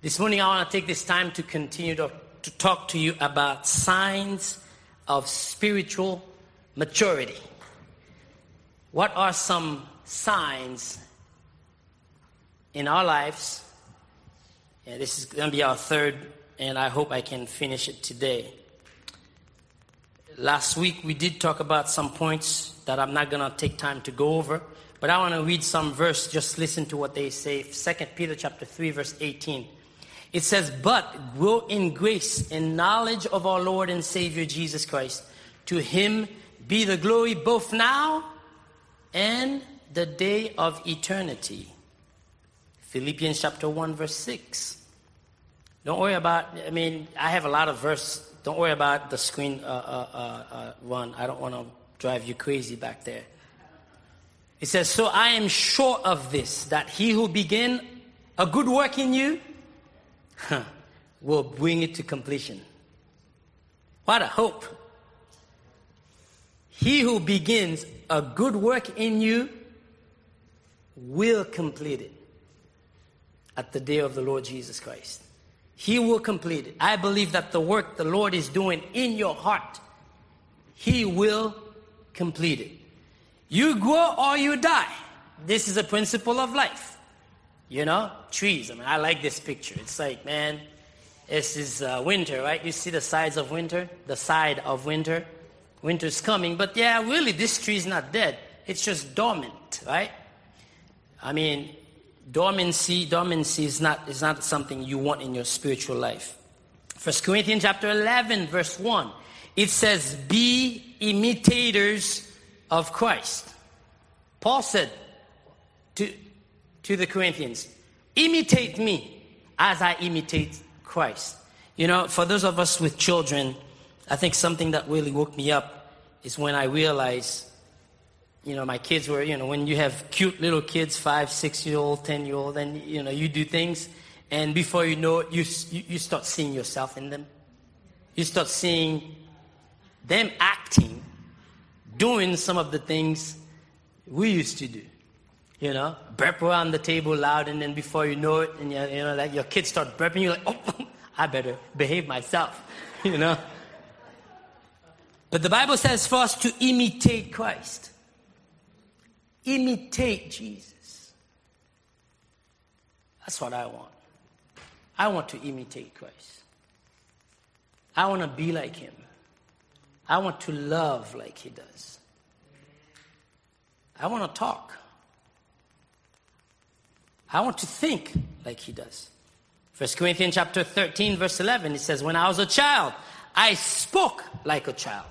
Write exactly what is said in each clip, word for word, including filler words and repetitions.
This morning I want to take this time to continue to, to talk to you about signs of spiritual maturity. What are some signs in our lives? Yeah, this is going to be our third, and I hope I can finish it today. Last week we did talk about some points that I'm not going to take time to go over, but I want to read some verse. Just listen to what they say. Second Peter chapter three, verse eighteen. It says, "But grow in grace and knowledge of our Lord and Savior Jesus Christ. To him be the glory both now and the day of eternity." Philippians chapter one, verse six. Don't worry about, I mean, I have a lot of verse. Don't worry about the screen uh, uh, uh, uh, run. I don't want to drive you crazy back there. It says, "So I am sure of this, that he who began a good work in you huh, will bring it to completion." What a hope. He who begins a good work in you will complete it at the day of the Lord Jesus Christ. He will complete it. I believe that the work the Lord is doing in your heart, he will complete it. You grow or you die. This is a principle of life. You know, trees. I mean, I like this picture. It's like, man, this is uh, winter, right? You see the sides of winter, the side of winter. Winter's coming, but yeah, really, this tree is not dead. It's just dormant, right? I mean, dormancy, dormancy is not is not something you want in your spiritual life. First Corinthians chapter eleven, verse one, it says, "Be imitators of Christ." Paul said to to the Corinthians, "Imitate me as I imitate Christ." You know, for those of us with children, I think something that really woke me up is when I realized, you know, my kids were, you know, when you have cute little kids, five, six-year-old, ten-year-old, and, you know, you do things, and before you know it, you, you, you start seeing yourself in them. You start seeing them acting, doing some of the things we used to do. You know, burp around the table loud, and then before you know it, and you know, like your kids start burping, you're like, oh, I better behave myself, you know. But the Bible says for us to imitate Christ. Imitate Jesus. That's what I want. I want to imitate Christ. I want to be like him. I want to love like he does. I want to talk. I want to think like he does. First Corinthians chapter thirteen, verse eleven, it says, "When I was a child, I spoke like a child.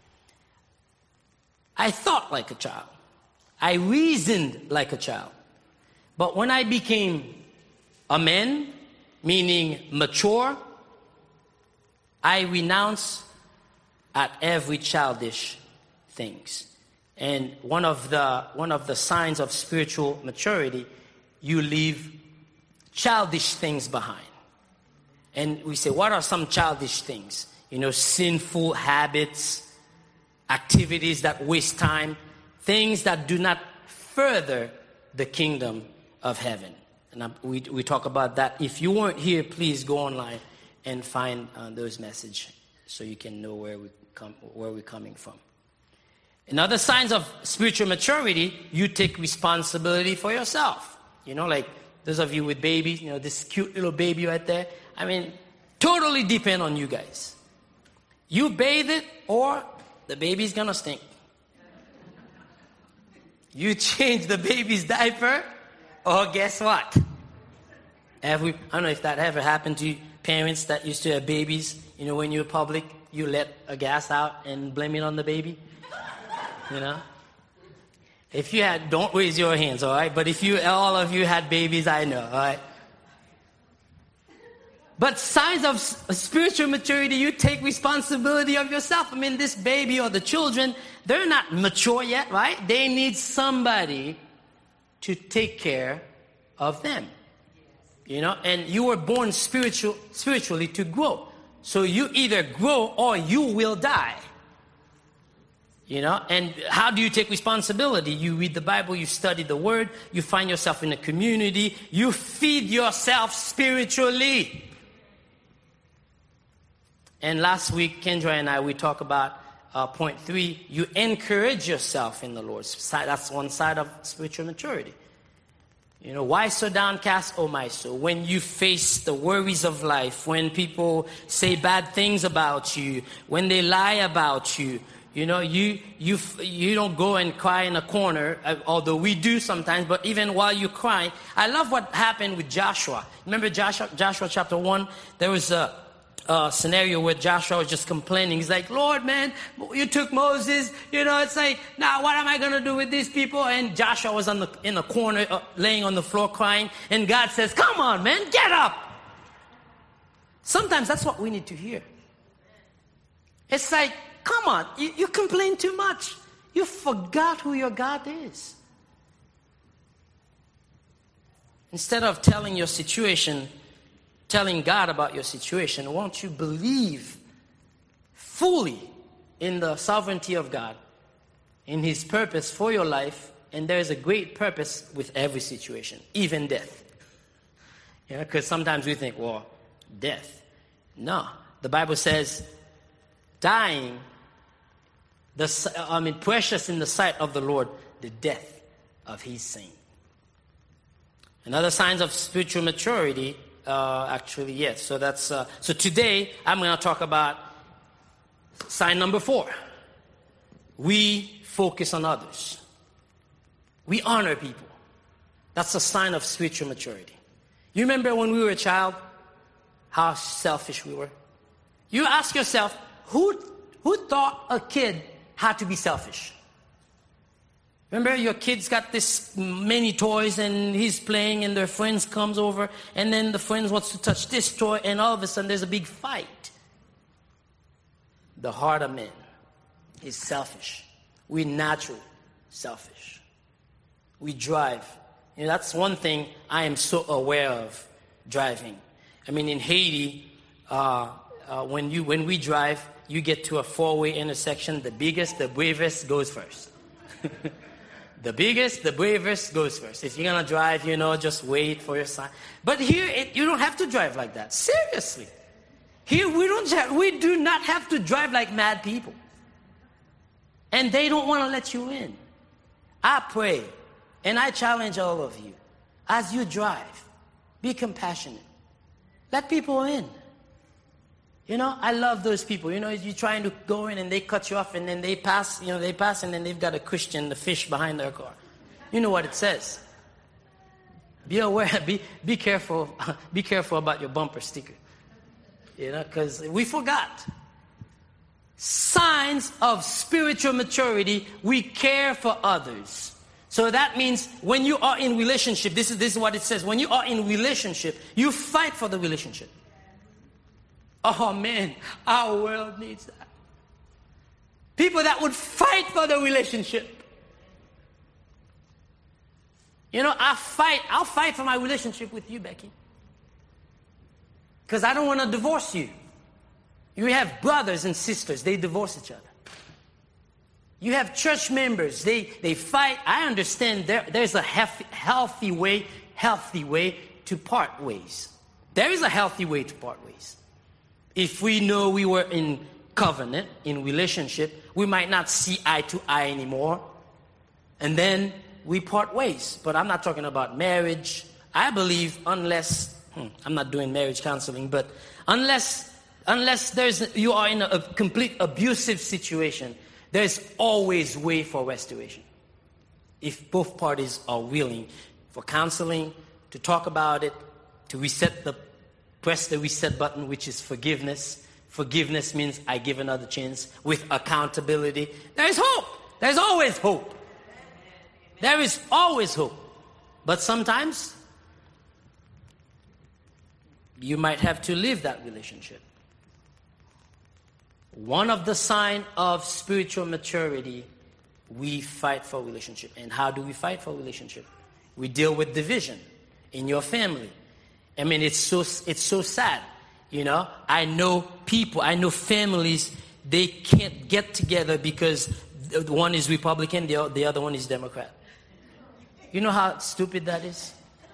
I thought like a child. I reasoned like a child. But when I became a man," meaning mature, "I renounce at every childish things." And one of the one of the signs of spiritual maturity, you leave childish things behind. And we say, what are some childish things? You know, sinful habits, activities that waste time, things that do not further the kingdom of heaven. And I, we, we talk about that. If you weren't here, please go online and find uh, those messages so you can know where, we come, where we're coming from. In other signs of spiritual maturity, you take responsibility for yourself. You know, like those of you with babies, you know, this cute little baby right there. I mean, totally depend on you guys. You bathe it or the baby's gonna stink. You change the baby's diaper, or guess what? Every, I don't know if that ever happened to you, parents that used to have babies. You know, when you're public, you let a gas out and blame it on the baby. You know? If you had, don't raise your hands, all right? But if you, all of you had babies, I know, all right? But signs of spiritual maturity, you take responsibility of yourself. I mean, this baby or the children, they're not mature yet, right? They need somebody to take care of them. You know, and you were born spiritual, spiritually to grow. So you either grow or you will die. You know, and how do you take responsibility? You read the Bible, you study the Word, you find yourself in a community, you feed yourself spiritually. And last week, Kendra and I, we talked about uh, point three, you encourage yourself in the Lord. That's one side of spiritual maturity. You know, why so downcast, oh my soul? When you face the worries of life, when people say bad things about you, when they lie about you, you know, you you you don't go and cry in a corner, uh, although we do sometimes, but even while you're crying, I love what happened with Joshua. Remember Joshua, Joshua chapter one? There was a, a scenario where Joshua was just complaining. He's like, Lord, man, you took Moses, you know, it's like, now what am I going to do with these people? And Joshua was on the, in the corner, uh, laying on the floor crying, and God says, come on, man, get up. Sometimes that's what we need to hear. It's like, come on, you, you complain too much. You forgot who your God is. Instead of telling your situation, telling God about your situation, won't you believe fully in the sovereignty of God, in His purpose for your life, and there is a great purpose with every situation, even death. Yeah, because sometimes we think, well, death. No, the Bible says, dying, The, I mean, precious in the sight of the Lord, the death of His saint. Another signs of spiritual maturity, uh, actually, yes. So that's uh, so today I'm going to talk about sign number four. We focus on others. We honor people. That's a sign of spiritual maturity. You remember when we were a child, how selfish we were? You ask yourself, who who thought a kid had to be selfish? Remember, your kid's got this many toys and he's playing and their friends comes over and then the friends wants to touch this toy and all of a sudden there's a big fight. The heart of man is selfish. We're naturally selfish. We drive. You know, that's one thing I am so aware of driving. I mean, in Haiti, uh, uh, when you when we drive, you get to a four-way intersection, the biggest, the bravest goes first. The biggest, the bravest goes first. If you're going to drive, you know, just wait for your sign. But here, it, you don't have to drive like that. Seriously. Here, we don't. We do not have to drive like mad people. And they don't want to let you in. I pray, and I challenge all of you, as you drive, be compassionate. Let people in. You know, I love those people. You know, you're trying to go in and they cut you off and then they pass, you know, they pass and then they've got a Christian, the fish behind their car. You know what it says. Be aware, be be careful, be careful about your bumper sticker. You know, because we forgot. Signs of spiritual maturity, we care for others. So that means when you are in relationship, this is, this is what it says. When you are in relationship, you fight for the relationship. Oh man, our world needs that. People that would fight for the relationship. You know, I fight, I'll fight for my relationship with you, Becky. Because I don't want to divorce you. You have brothers and sisters, they divorce each other. You have church members, they, they fight. I understand there, there's a healthy, healthy way, healthy way to part ways. There is a healthy way to part ways. If we know we were in covenant, in relationship, we might not see eye to eye anymore. And then we part ways. But I'm not talking about marriage. I believe unless, hmm, I'm not doing marriage counseling, but unless unless there's you are in a, a complete abusive situation, there's always way for restoration. If both parties are willing for counseling, to talk about it, to reset the press the reset button, which is forgiveness. Forgiveness means I give another chance with accountability. There is hope. There's always hope. There is always hope. But sometimes you might have to leave that relationship. One of the signs of spiritual maturity, we fight for relationship. And how do we fight for relationship? We deal with division in your family. I mean, it's so it's so sad, you know. I know people, I know families, they can't get together because The one is Republican, the, the other one is Democrat. You know how stupid that is?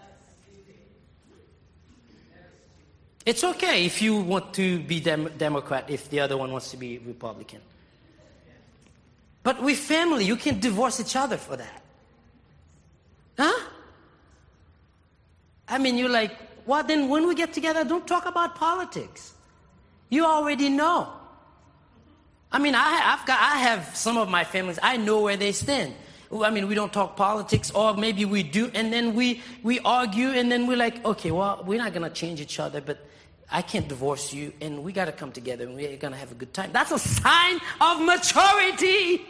It's okay if you want to be dem- Democrat if the other one wants to be Republican. But with family, you can't divorce each other for that. Huh? I mean, you're like, well, then when we get together, don't talk about politics. You already know. I mean, I, I've got, I have some of my families, I know where they stand. I mean, we don't talk politics, or maybe we do, and then we, we argue, and then we're like, okay, well, we're not going to change each other, but I can't divorce you, and we got to come together, and we're going to have a good time. That's a sign of maturity.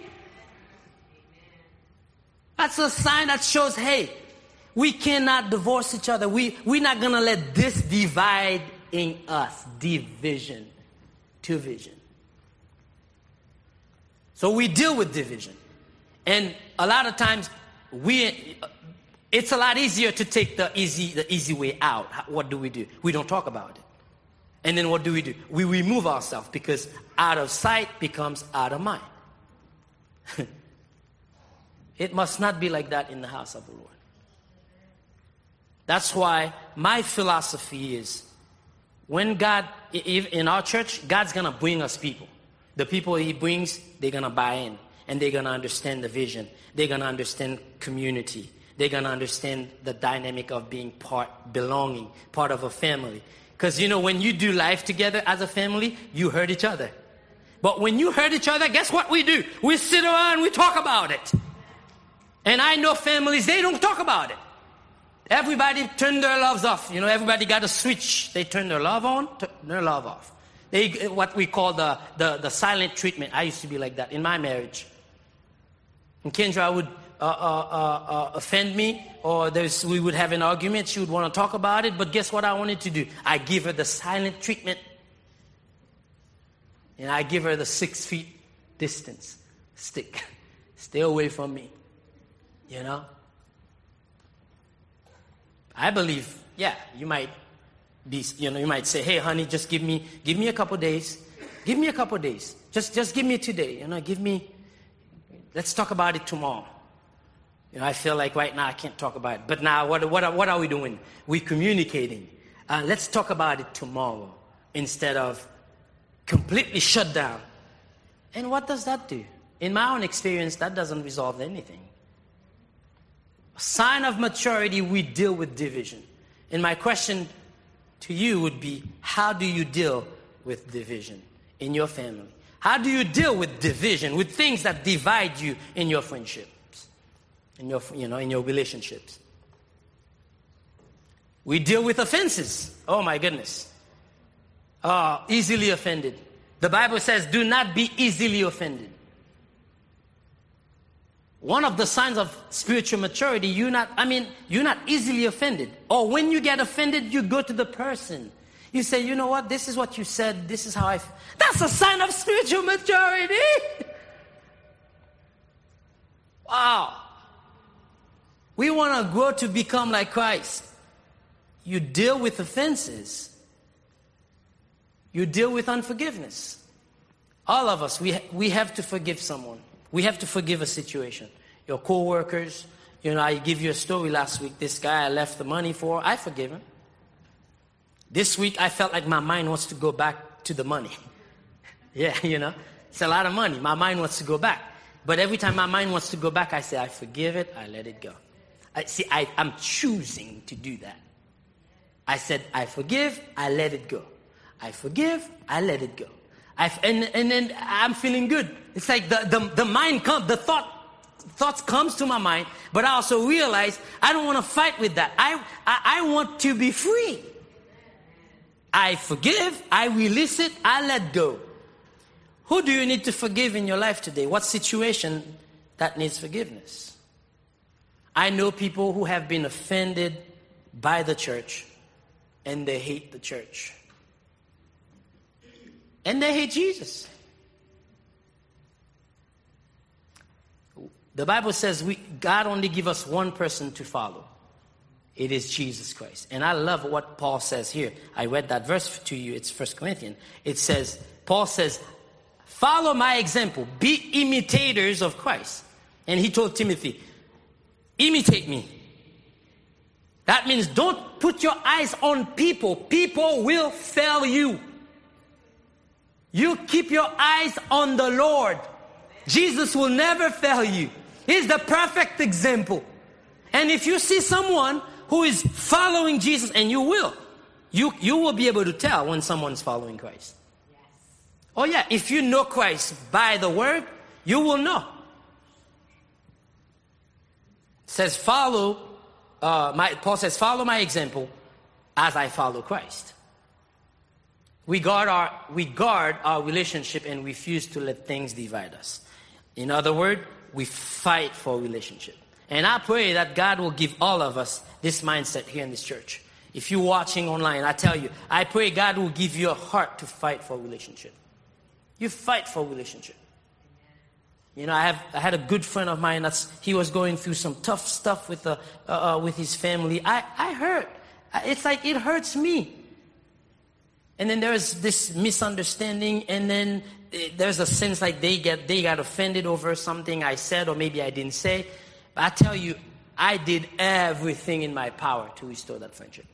That's a sign that shows, hey, we cannot divorce each other. We, we're not going to let this divide in us. Division. Division. So we deal with division. And a lot of times, we it's a lot easier to take the easy, the easy way out. What do we do? We don't talk about it. And then what do we do? We remove ourselves, because out of sight becomes out of mind. It must not be like that in the house of the Lord. That's why my philosophy is, when God, in our church, God's going to bring us people. The people he brings, they're going to buy in. And they're going to understand the vision. They're going to understand community. They're going to understand the dynamic of being part, belonging, part of a family. Because, you know, when you do life together as a family, you hurt each other. But when you hurt each other, guess what we do? We sit around and we talk about it. And I know families, they don't talk about it. Everybody turn their loves off. You know, everybody got a switch. They turn their love on, turn their love off. They, what we call the, the, the silent treatment. I used to be like that in my marriage. And Kendra would uh, uh, uh, uh, offend me, or there's, we would have an argument. She would want to talk about it, but guess what I wanted to do? I give her the silent treatment. And I give her the six feet distance. Stick. Stay away from me. You know? I believe, yeah, you might be, you know, you might say, hey, honey, just give me, give me a couple days. Give me a couple days. Just, just give me today. You know, give me, let's talk about it tomorrow. You know, I feel like right now I can't talk about it. But now, what, what, are, what are we doing? We're communicating. Uh, let's talk about it tomorrow instead of completely shut down. And what does that do? In my own experience, that doesn't resolve anything. A sign of maturity, we deal with division. And my question to you would be, how do you deal with division in your family? How do you deal with division, with things that divide you in your friendships, in your, you know, in your relationships? We deal with offenses. Oh my goodness. Uh, easily offended. The Bible says, do not be easily offended. One of the signs of spiritual maturity, you're not, I mean, you're not easily offended. Or when you get offended, you go to the person. You say, you know what, this is what you said, this is how I feel. That's a sign of spiritual maturity. Wow. We want to grow to become like Christ. You deal with offenses. You deal with unforgiveness. All of us, we, we have to forgive someone. We have to forgive a situation. Your co-workers, you know, I give you a story last week. This guy I left the money for, I forgive him. This week, I felt like my mind wants to go back to the money. Yeah, you know, it's a lot of money. My mind wants to go back. But every time my mind wants to go back, I say, I forgive it, I let it go. I, see, I, I'm choosing to do that. I said, I forgive, I let it go. I forgive, I let it go. I've, and, and then I'm feeling good. It's like the, the, the mind comes, the thought, thoughts comes to my mind, but I also realize I don't want to fight with that. I, I, I want to be free. I forgive, I release it, I let go. Who do you need to forgive in your life today? What situation that needs forgiveness? I know people who have been offended by the church and they hate the church. And they hate Jesus. The Bible says we, God only gives us one person to follow. It is Jesus Christ. And I love what Paul says here. I read that verse to you. It's First Corinthians. It says, Paul says, Follow my example. Be imitators of Christ. And he told Timothy, imitate me. That means don't put your eyes on people. People will fail you. You keep your eyes on the Lord. Jesus will never fail you. He's the perfect example. And if you see someone who is following Jesus, and you will, you, you will be able to tell when someone's following Christ. Yes. Oh yeah, if you know Christ by the word, you will know. It says follow, uh, my, Paul says, follow my example as I follow Christ. We guard our, we guard our relationship and refuse to let things divide us. In other words, we fight for relationship. And I pray that God will give all of us this mindset here in this church. If you're watching online, I tell you, I pray God will give you a heart to fight for relationship. You fight for relationship. You know, I have I had a good friend of mine that's he was going through some tough stuff with the uh, uh, with his family. I I hurt. It's like it hurts me. And then there's this misunderstanding, and then there's a sense like they get they got offended over something I said or maybe I didn't say. But I tell you, I did everything in my power to restore that friendship.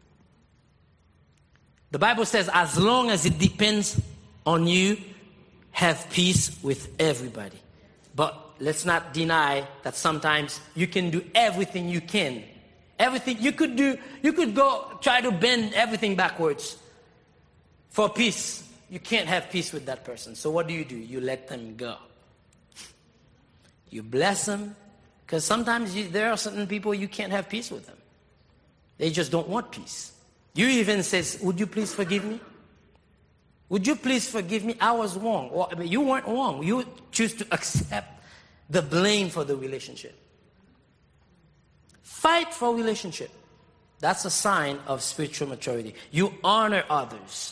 The Bible says, as long as it depends on you, have peace with everybody. But let's not deny that sometimes you can do everything you can. Everything you could do, you could go try to bend everything backwards for peace. You can't have peace with that person. So what do you do? You let them go. You bless them. Because sometimes you, there are certain people you can't have peace with them. They just don't want peace. You even says, would you please forgive me? Would you please forgive me? I was wrong. Or, I mean, you weren't wrong. You choose to accept the blame for the relationship. Fight for relationship. That's a sign of spiritual maturity. You honor others.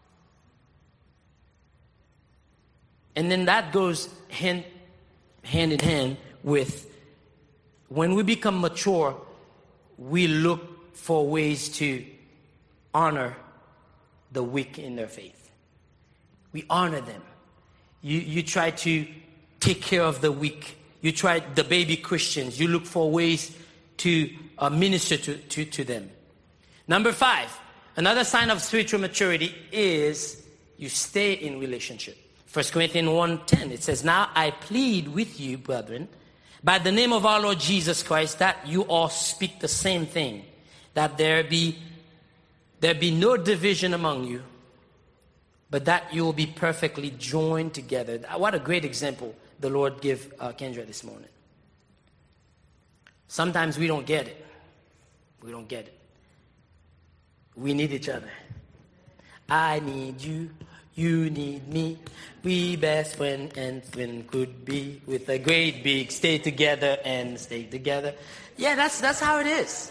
And then that goes hand, hand in hand with when we become mature, we look for ways to honor the weak in their faith. We honor them. You, you try to take care of the weak. You try the baby Christians. You look for ways to uh, minister to, to, to them. Number five, another sign of spiritual maturity is you stay in relationship. First Corinthians one ten, it says, now I plead with you, brethren, by the name of our Lord Jesus Christ, that you all speak the same thing, that there be there be no division among you, but that you will be perfectly joined together. What a great example the Lord gave uh, Kendra this morning. Sometimes we don't get it. We don't get it. We need each other. I need you. You need me. We best friend and friend could be with a great big stay together and stay together. Yeah, that's that's how it is.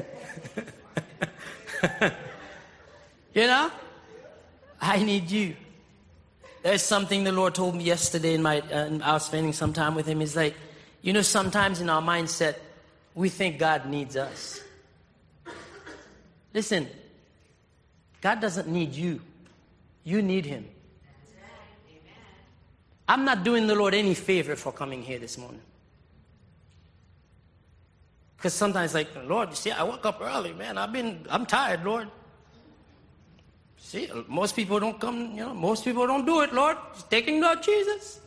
You know? I need you. There's something the Lord told me yesterday in my uh, I was spending some time with him. He's like, you know, sometimes in our mindset, we think God needs us. Listen, God doesn't need you. You need him. I'm not doing the Lord any favor for coming here this morning. Because sometimes like, Lord, you see, I woke up early, man. I've been, I'm tired, Lord. See, most people don't come, you know, most people don't do it, Lord. Just taking Lord Jesus.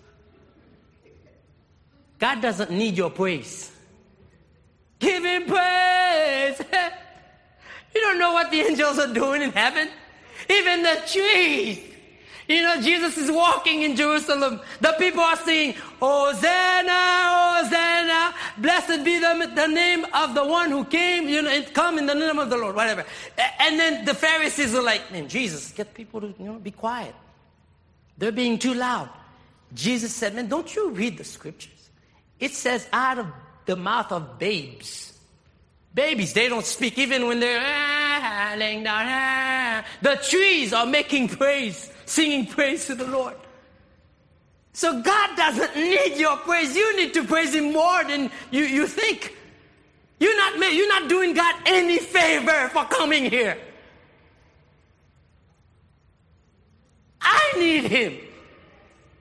God doesn't need your praise. Give him praise. You don't know what the angels are doing in heaven. Even the trees. You know, Jesus is walking in Jerusalem. The people are singing, Hosanna, Hosanna. Blessed be the, the name of the one who came, you know, come in the name of the Lord, whatever. And then the Pharisees are like, man, Jesus, get people to, you know, be quiet. They're being too loud. Jesus said, man, don't you read the scriptures? It says out of the mouth of babes. Babies, they don't speak even when they're ah, laying down. Ah. The trees are making praise, singing praise to the Lord. So God doesn't need your praise. You need to praise him more than you, you think. You're not, you're not doing God any favor for coming here. I need him.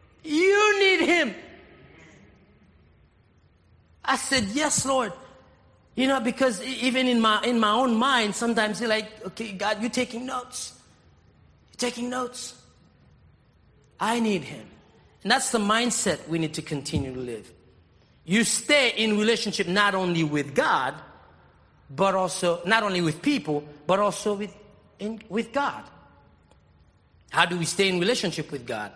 need him. I said, yes, Lord. You know, because even in my in my own mind, sometimes you're like, okay, God, you're taking notes. You're taking notes. I need him. And that's the mindset we need to continue to live. You stay in relationship not only with God, but also, not only with people, but also with, in, with God. How do we stay in relationship with God?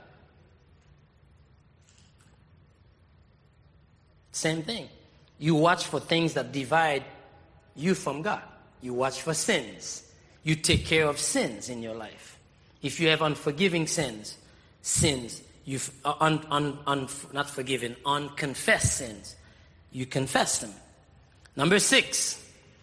Same thing. You watch for things that divide you from God. You watch for sins. You take care of sins in your life. If you have unforgiving sins, sins, you've uh, un, un, un, not forgiven, unconfessed sins, you confess them. Number six,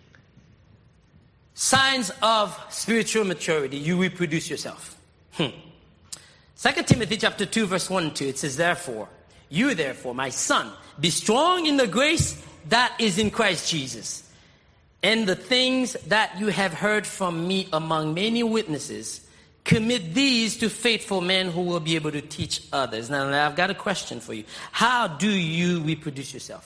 signs of spiritual maturity. You reproduce yourself. Hmm. Second Timothy chapter two, verse one and two, it says, therefore, you therefore, my son, be strong in the grace that is in Christ Jesus. And the things that you have heard from me among many witnesses, commit these to faithful men who will be able to teach others. Now, I've got a question for you. How do you reproduce yourself?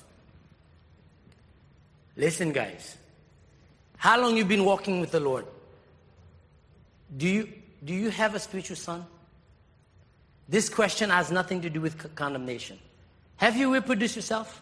Listen, guys. How long you been walking with the Lord? Do you, do you have a spiritual son? This question has nothing to do with c- condemnation. Have you reproduced yourself?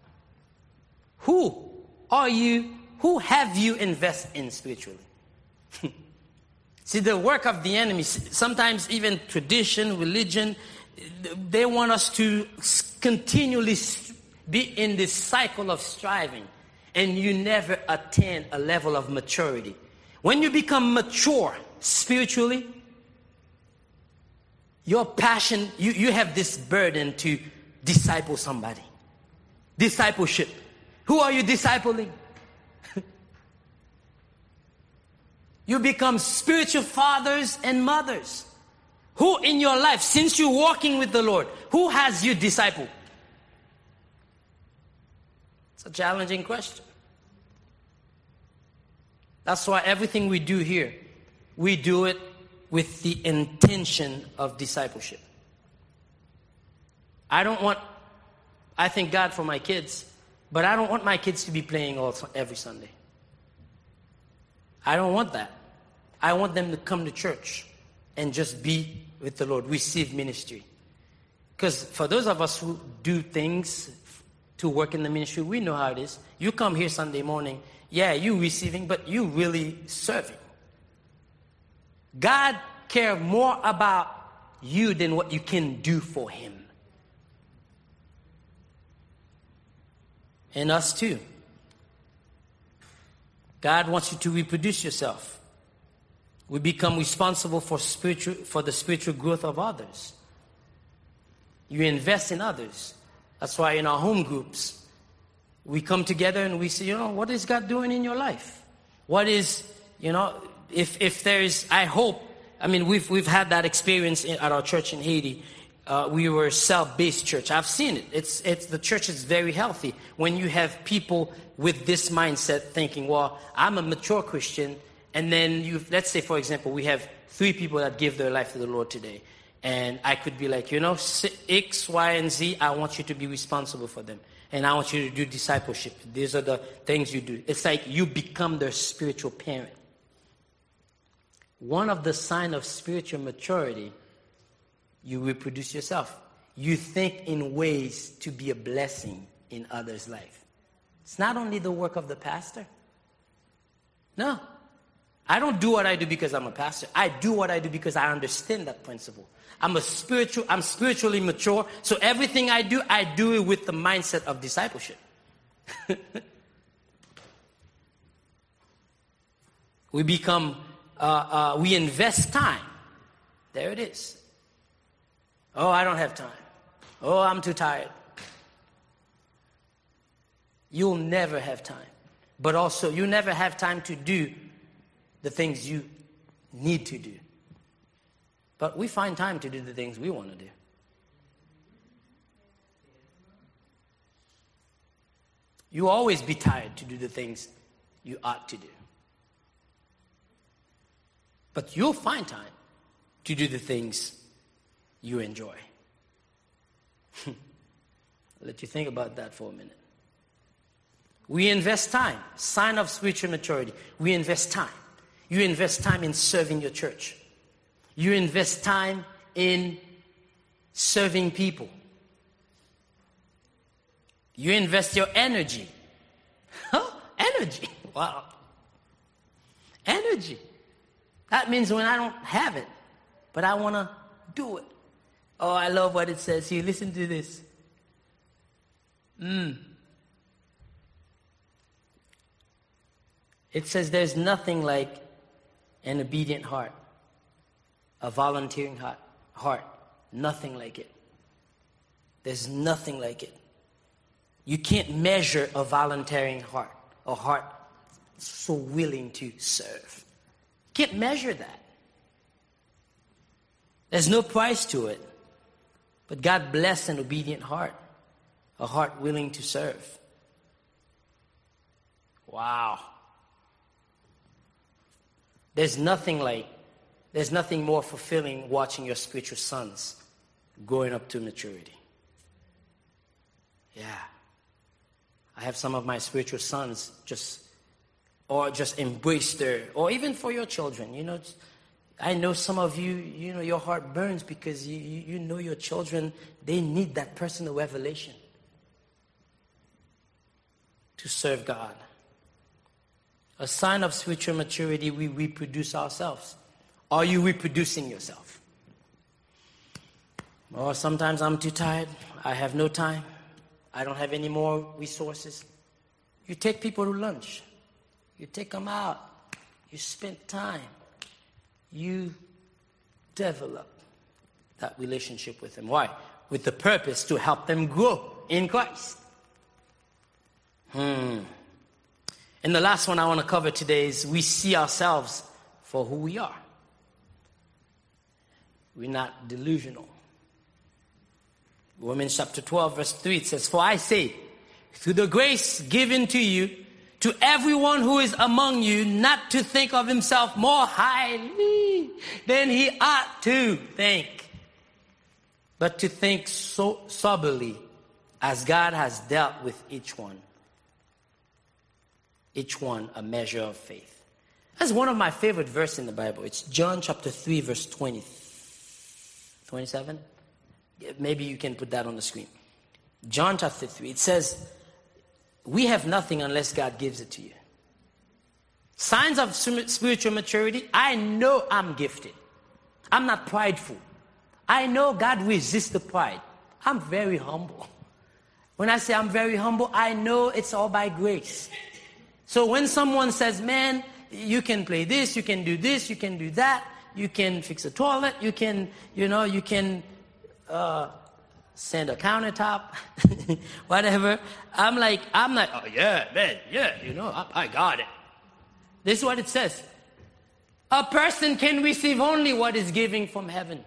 Who are you? Who have you invested in spiritually? See, the work of the enemy, sometimes even tradition, religion, they want us to continually be in this cycle of striving, and you never attain a level of maturity. When you become mature spiritually, your passion, you, you have this burden to disciple somebody. Discipleship. Who are you discipling? You become spiritual fathers and mothers. Who in your life, since you're walking with the Lord, who has you discipled? It's a challenging question. That's why everything we do here, we do it with the intention of discipleship. I don't want, I thank God for my kids, but I don't want my kids to be playing all every Sunday. I don't want that. I want them to come to church and just be with the Lord, receive ministry. Because for those of us who do things to work in the ministry, we know how it is. You come here Sunday morning, yeah, you receiving, but you really serving. God cares more about you than what you can do for him. And us too. God wants you to reproduce yourself. We become responsible for spiritual, for the spiritual growth of others. You invest in others. That's why in our home groups, we come together and we say, you know, what is God doing in your life? What is, you know, if if there is, I hope, I mean, we've we've had that experience in, at our church in Haiti. Uh, we were a cell-based church. I've seen it. It's it's the church is very healthy when you have people with this mindset thinking, well, I'm a mature Christian. And then you, let's say, for example, we have three people that give their life to the Lord today. And I could be like, you know, X, Y, and Z, I want you to be responsible for them. And I want you to do discipleship. These are the things you do. It's like you become their spiritual parent. One of the signs of spiritual maturity, you reproduce yourself. You think in ways to be a blessing in others' life. It's not only the work of the pastor. No. I don't do what I do because I'm a pastor. I do what I do because I understand that principle. I'm a spiritual, I'm spiritually mature, so everything I do, I do it with the mindset of discipleship. We become, uh, uh, we invest time. There it is. Oh, I don't have time. Oh, I'm too tired. You'll never have time. But also, you never have time to do the things you need to do. But we find time to do the things we want to do. You always be tired to do the things you ought to do. But you'll find time to do the things you enjoy. I'll let you think about that for a minute. We invest time. Sign of spiritual maturity. We invest time. You invest time in serving your church. You invest time in serving people. You invest your energy. Huh? Energy. Wow. Energy. That means when I don't have it, but I want to do it. Oh, I love what it says here. Listen to this. Mm. It says there's nothing like an obedient heart, a volunteering heart. heart. Nothing like it. There's nothing like it. You can't measure a volunteering heart, a heart so willing to serve. You can't measure that. There's no price to it. But God bless an obedient heart, a heart willing to serve. Wow. There's nothing like, there's nothing more fulfilling watching your spiritual sons growing up to maturity. Yeah. I have some of my spiritual sons just, or just embrace their, or even for your children, you know, I know some of you, you know, your heart burns because you, you, you know your children, they need that personal revelation to serve God. A sign of spiritual maturity, we reproduce ourselves. Are you reproducing yourself? Or sometimes I'm too tired. I have no time. I don't have any more resources. You take people to lunch. You take them out. You spend time. You develop that relationship with them. Why? With the purpose to help them grow in Christ. Hmm. And the last one I want to cover today is we see ourselves for who we are. We're not delusional. Romans chapter twelve, verse three, it says, "For I say, through the grace given to you, to everyone who is among you, not to think of himself more highly than he ought to think, but to think so soberly, as God has dealt with each one. Each one a measure of faith." That's one of my favorite verses in the Bible. It's John chapter three, verse twenty, twenty-seven. Maybe you can put that on the screen. John chapter three. It says, we have nothing unless God gives it to you. Signs of spiritual maturity. I know I'm gifted. I'm not prideful. I know God resists the pride. I'm very humble. When I say I'm very humble, I know it's all by grace. So when someone says, man, you can play this, you can do this, you can do that, you can fix a toilet, you can, you know, you can uh, sand a countertop, whatever. I'm like, I'm like, oh yeah, man, yeah, you know, I, I got it. This is what it says. A person can receive only what is given from heaven.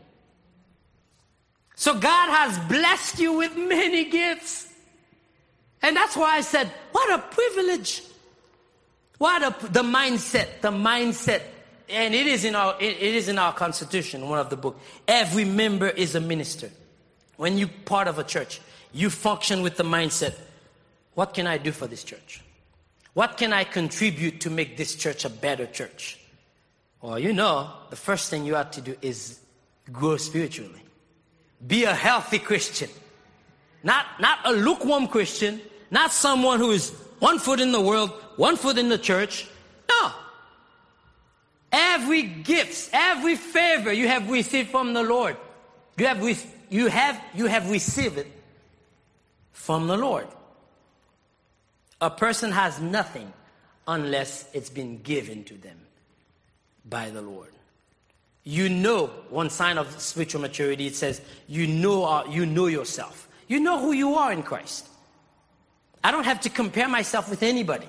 So God has blessed you with many gifts. And that's why I said, what a privilege. What a, the mindset, the mindset. And it is in our, it, it is in our constitution, one of the book. Every member is a minister. When you're part of a church, you function with the mindset, what can I do for this church? What can I contribute to make this church a better church? Well, you know, the first thing you have to do is grow spiritually. Be a healthy Christian. Not, not a lukewarm Christian. Not someone who is one foot in the world, one foot in the church. No. Every gift, every favor you have received from the Lord, you have, re- you have, you have received it from the Lord. A person has nothing unless it's been given to them by the Lord. You know, one sign of spiritual maturity, it says, you know, uh, you know yourself. You know who you are in Christ. I don't have to compare myself with anybody.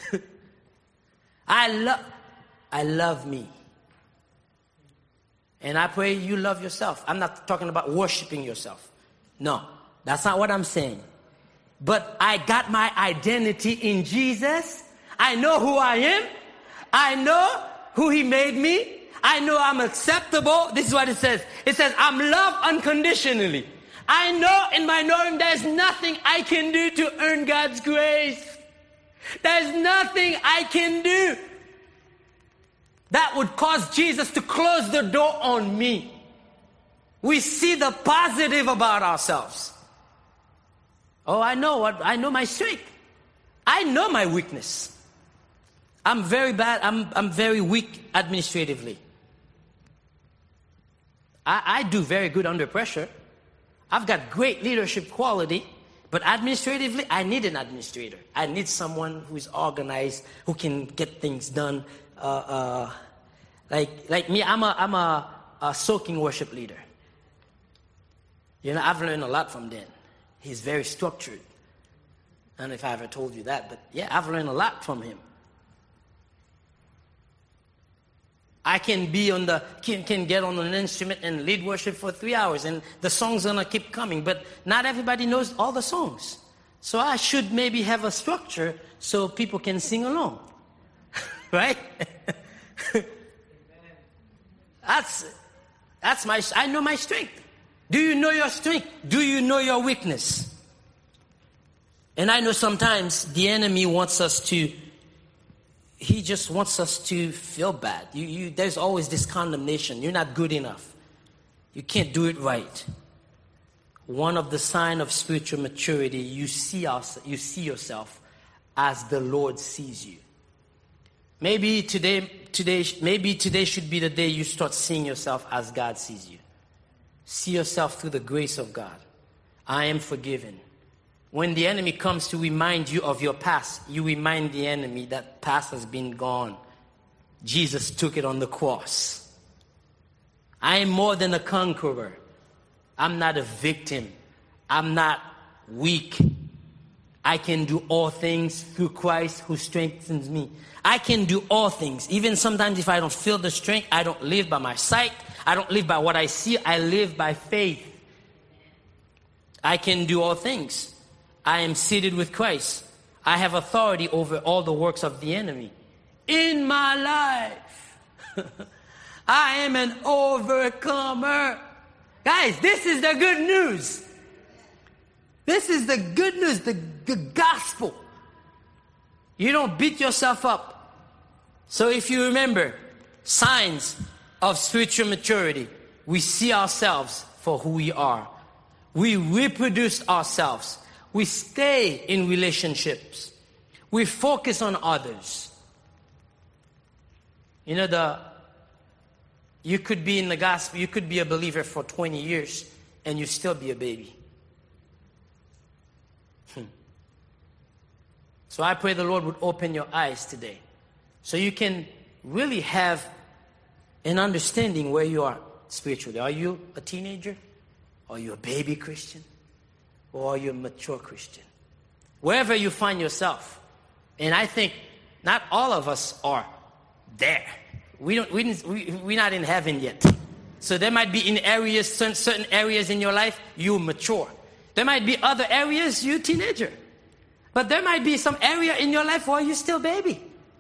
I love, I love me. And I pray you love yourself. I'm not talking about worshiping yourself. No, that's not what I'm saying. But I got my identity in Jesus. I know who I am. I know who He made me. I know I'm acceptable. This is what it says. It says, I'm loved unconditionally. I know in my knowing there's nothing I can do to earn God's grace. There's nothing I can do that would cause Jesus to close the door on me. We see the positive about ourselves. Oh, I know what I know my strength. I know my weakness. I'm very bad. I'm I'm very weak administratively. I, I do very good under pressure. I've got great leadership quality, but administratively, I need an administrator. I need someone who is organized, who can get things done. Uh, uh, like like me, I'm a I'm a, a soaking worship leader. You know, I've learned a lot from Dan. He's very structured. I don't know if I ever told you that, but yeah, I've learned a lot from him. I can be on the can, can get on an instrument and lead worship for three hours, and the song's gonna keep coming. But not everybody knows all the songs, so I should maybe have a structure so people can sing along, right? that's that's my. I know my strength. Do you know your strength? Do you know your weakness? And I know sometimes the enemy wants us to. He just wants us to feel bad. You, you, there's always this condemnation. You're not good enough. You can't do it right. One of the signs of spiritual maturity, you see us, you see yourself as the Lord sees you. Maybe today, today, maybe today should be the day you start seeing yourself as God sees you. See yourself through the grace of God. I am forgiven. When the enemy comes to remind you of your past, you remind the enemy that past has been gone. Jesus took it on the cross. I am more than a conqueror. I'm not a victim. I'm not weak. I can do all things through Christ who strengthens me. I can do all things. Even sometimes if I don't feel the strength, I don't live by my sight. I don't live by what I see. I live by faith. I can do all things. I am seated with Christ. I have authority over all the works of the enemy. In my life, I am an overcomer. Guys, this is the good news. This is the good news, the, the gospel. You don't beat yourself up. So if you remember, signs of spiritual maturity, we see ourselves for who we are. We reproduce ourselves. We stay in relationships. We focus on others. You know, the you could be in the gospel, you could be a believer for twenty years and you still be a baby. Hmm. So I pray the Lord would open your eyes today so you can really have an understanding where you are spiritually. Are you a teenager? Are you a baby Christian? Or are you a mature Christian? Wherever you find yourself. And I think not all of us are there. We don't, we didn't, we, we're not in heaven yet. So there might be in areas, certain areas in your life, you mature. There might be other areas, you teenager. But there might be some area in your life where you're still baby.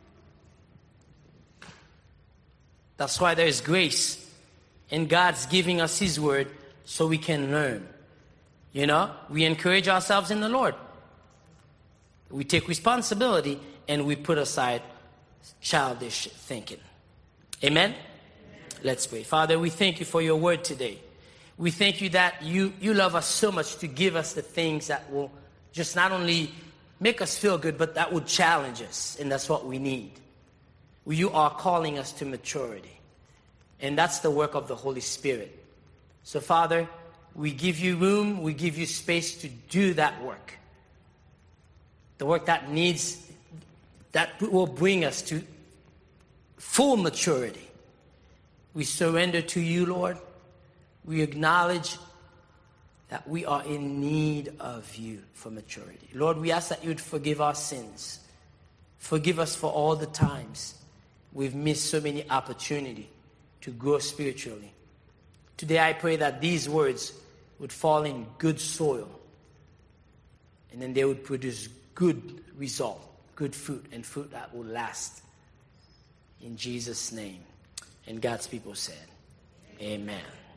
That's why there is grace. And God's giving us His word so we can learn. You know, we encourage ourselves in the Lord. We take responsibility and we put aside childish thinking. Amen? Amen? Let's pray. Father, we thank you for your word today. We thank you that you, you love us so much to give us the things that will just not only make us feel good, but that would challenge us. And that's what we need. You are calling us to maturity. And that's the work of the Holy Spirit. So, Father, we give you room, we give you space to do that work. The work that needs, that will bring us to full maturity. We surrender to you, Lord. We acknowledge that we are in need of you for maturity. Lord, we ask that you would forgive our sins. Forgive us for all the times we've missed so many opportunities to grow spiritually. Today I pray that these words would fall in good soil, and then they would produce good result, good fruit, and fruit that will last. In Jesus' name. And God's people said, amen.